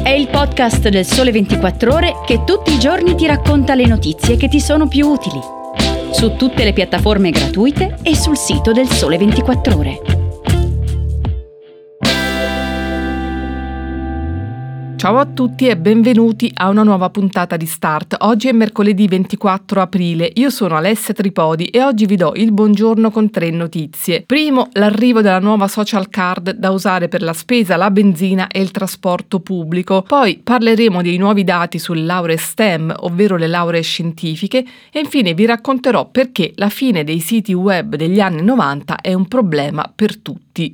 è il podcast del Sole 24 Ore che tutti i giorni ti racconta le notizie che ti sono più utili. Su tutte le piattaforme gratuite e sul sito del Sole 24 Ore. Ciao a tutti e benvenuti a una nuova puntata di Start. Oggi è mercoledì 24 aprile, io sono Alessia Tripodi e oggi vi do il buongiorno con 3 notizie. Primo, l'arrivo della nuova social card da usare per la spesa, la benzina e il trasporto pubblico. Poi parleremo dei nuovi dati sulle lauree STEM, ovvero le lauree scientifiche, e infine vi racconterò perché la fine dei siti web degli anni 90 è un problema per tutti.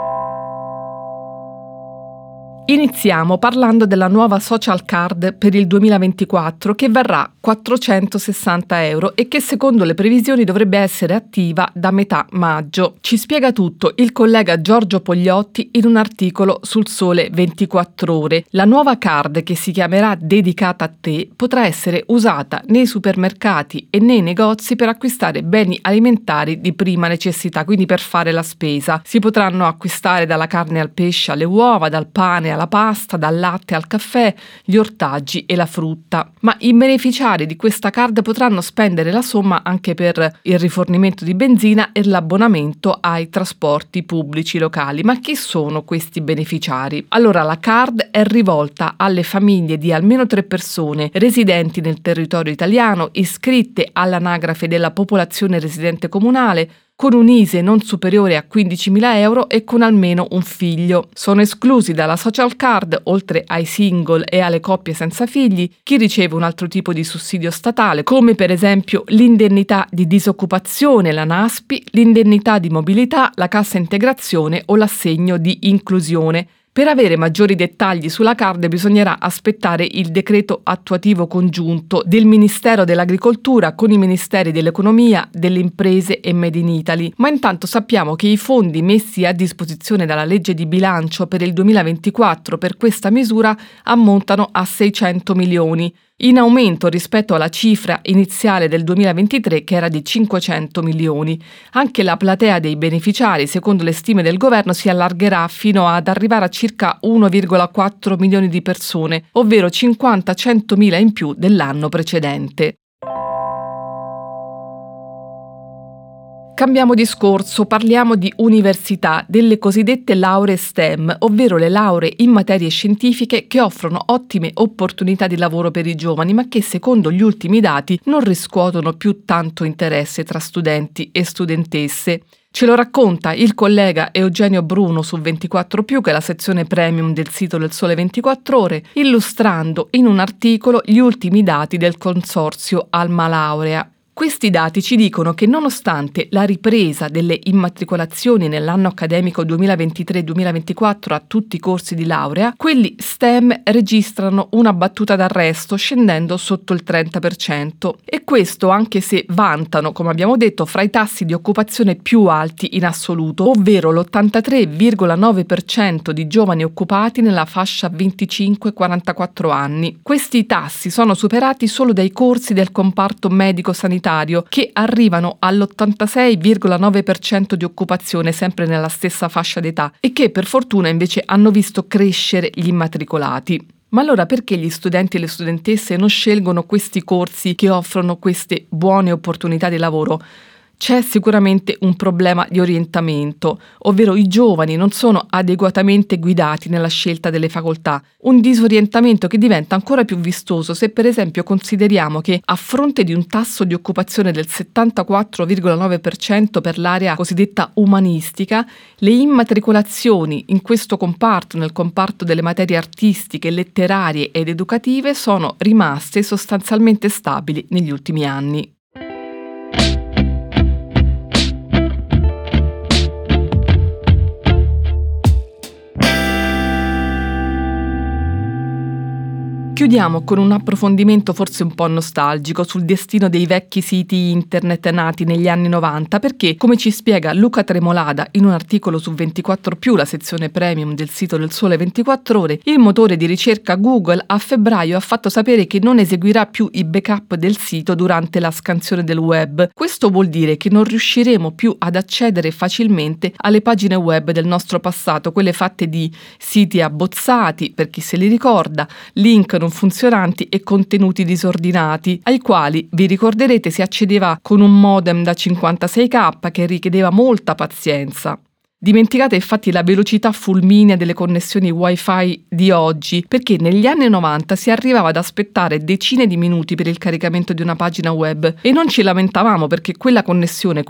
Iniziamo parlando della nuova social card per il 2024 che varrà 460 euro e che secondo le previsioni dovrebbe essere attiva da metà maggio. Ci spiega tutto il collega Giorgio Pogliotti in un articolo sul Sole 24 Ore. La nuova card, che si chiamerà Dedicata a te, potrà essere usata nei supermercati e nei negozi per acquistare beni alimentari di prima necessità, quindi per fare la spesa. Si potranno acquistare dalla carne al pesce alle uova, dal pane alla pasta, dal latte al caffè, gli ortaggi e la frutta. Ma i beneficiari di questa card potranno spendere la somma anche per il rifornimento di benzina e l'abbonamento ai trasporti pubblici locali. Ma chi sono questi beneficiari? Allora, la card è rivolta alle famiglie di almeno 3 persone residenti nel territorio italiano, iscritte all'anagrafe della popolazione residente comunale, con un ISEE non superiore a 15.000 euro e con almeno un figlio. Sono esclusi dalla social card, oltre ai single e alle coppie senza figli, chi riceve un altro tipo di sussidio statale, come per esempio l'indennità di disoccupazione, la NASPI, l'indennità di mobilità, la cassa integrazione o l'assegno di inclusione. Per avere maggiori dettagli sulla card bisognerà aspettare il decreto attuativo congiunto del Ministero dell'Agricoltura con i Ministeri dell'Economia, delle Imprese e Made in Italy. Ma intanto sappiamo che i fondi messi a disposizione dalla legge di bilancio per il 2024 per questa misura ammontano a 600 milioni. In aumento rispetto alla cifra iniziale del 2023 che era di 500 milioni. Anche la platea dei beneficiari, secondo le stime del governo, si allargherà fino ad arrivare a circa 1,4 milioni di persone, ovvero 50-100 mila in più dell'anno precedente. Cambiamo discorso, parliamo di università, delle cosiddette lauree STEM, ovvero le lauree in materie scientifiche che offrono ottime opportunità di lavoro per i giovani, ma che secondo gli ultimi dati non riscuotono più tanto interesse tra studenti e studentesse. Ce lo racconta il collega Eugenio Bruno su 24+, che è la sezione premium del sito del Sole 24 Ore, illustrando in un articolo gli ultimi dati del consorzio Alma Laurea. Questi dati ci dicono che nonostante la ripresa delle immatricolazioni nell'anno accademico 2023-2024 a tutti i corsi di laurea, quelli STEM registrano una battuta d'arresto scendendo sotto il 30%. E questo anche se vantano, come abbiamo detto, fra i tassi di occupazione più alti in assoluto, ovvero l'83,9% di giovani occupati nella fascia 25-44 anni. Questi tassi sono superati solo dai corsi del comparto medico-sanitario, che arrivano all'86,9% di occupazione sempre nella stessa fascia d'età e che per fortuna invece hanno visto crescere gli immatricolati. Ma allora perché gli studenti e le studentesse non scelgono questi corsi che offrono queste buone opportunità di lavoro? C'è sicuramente un problema di orientamento, ovvero i giovani non sono adeguatamente guidati nella scelta delle facoltà, un disorientamento che diventa ancora più vistoso se per esempio consideriamo che a fronte di un tasso di occupazione del 74,9% per l'area cosiddetta umanistica, le immatricolazioni in questo comparto, nel comparto delle materie artistiche, letterarie ed educative, sono rimaste sostanzialmente stabili negli ultimi anni. Chiudiamo con un approfondimento forse un po' nostalgico sul destino dei vecchi siti internet nati negli anni 90, perché, come ci spiega Luca Tremolada in un articolo su 24+, la sezione premium del sito del Sole 24 Ore, il motore di ricerca Google a febbraio ha fatto sapere che non eseguirà più i backup del sito durante la scansione del web. Questo vuol dire che non riusciremo più ad accedere facilmente alle pagine web del nostro passato, quelle fatte di siti abbozzati, per chi se li ricorda, link non funzionanti e contenuti disordinati, ai quali, vi ricorderete, si accedeva con un modem da 56k che richiedeva molta pazienza. Dimenticate infatti la velocità fulminea delle connessioni wifi di oggi, perché negli anni 90 si arrivava ad aspettare decine di minuti per il caricamento di una pagina web e non ci lamentavamo perché quella connessione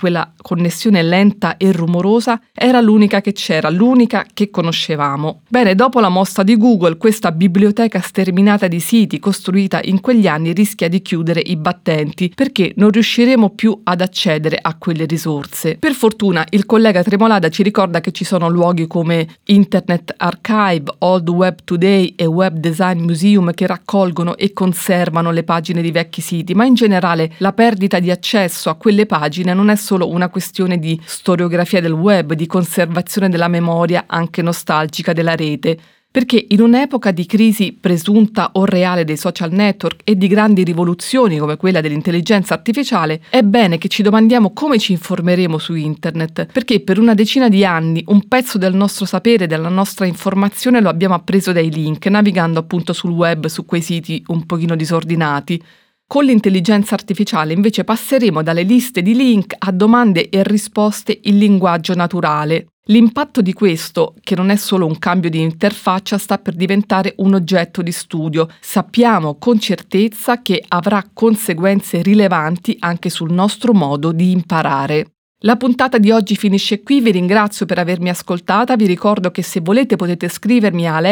lenta e rumorosa, era l'unica che c'era, l'unica che conoscevamo. Bene, dopo la mossa di Google, questa biblioteca sterminata di siti costruita in quegli anni rischia di chiudere i battenti, perché non riusciremo più ad accedere a quelle risorse. Per fortuna il collega Tremolada ci ricorda che ci sono luoghi come Internet Archive, Old Web Today e Web Design Museum che raccolgono e conservano le pagine di vecchi siti, ma in generale la perdita di accesso a quelle pagine non è solo una questione di storiografia del web, di conservazione della memoria anche nostalgica della rete. Perché in un'epoca di crisi presunta o reale dei social network e di grandi rivoluzioni come quella dell'intelligenza artificiale, è bene che ci domandiamo come ci informeremo su internet, perché per una decina di anni un pezzo del nostro sapere, della nostra informazione lo abbiamo appreso dai link, navigando appunto sul web, su quei siti un pochino disordinati. Con l'intelligenza artificiale invece passeremo dalle liste di link a domande e risposte in linguaggio naturale. L'impatto di questo, che non è solo un cambio di interfaccia, sta per diventare un oggetto di studio. Sappiamo con certezza che avrà conseguenze rilevanti anche sul nostro modo di imparare. La puntata di oggi finisce qui, vi ringrazio per avermi ascoltata, vi ricordo che se volete potete scrivermi a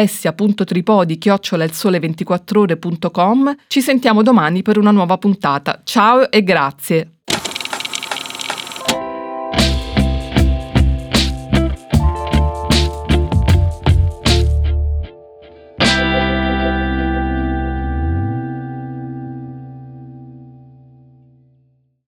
alessia.tripodi@ilsole24ore.com. Ci sentiamo domani per una nuova puntata. Ciao e grazie!